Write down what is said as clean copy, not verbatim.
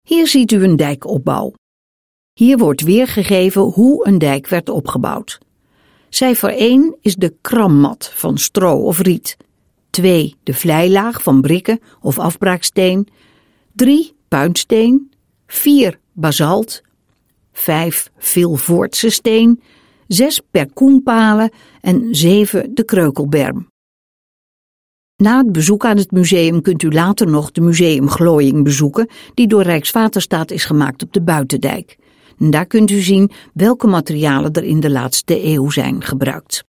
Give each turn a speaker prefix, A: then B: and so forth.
A: Hier ziet u een dijkopbouw. Hier wordt weergegeven hoe een dijk werd opgebouwd. Cijfer 1 is de krammat van stro of riet. 2 de vlijlaag van brikken of afbraaksteen. 3 puinsteen. 4 basalt. 5 Vilvoortse steen. 6 perkoenpalen en 7 de kreukelberm. Na het bezoek aan het museum kunt u later nog de museumglooiing bezoeken die door Rijkswaterstaat is gemaakt op de Buitendijk. En daar kunt u zien welke materialen er in de laatste eeuw zijn gebruikt.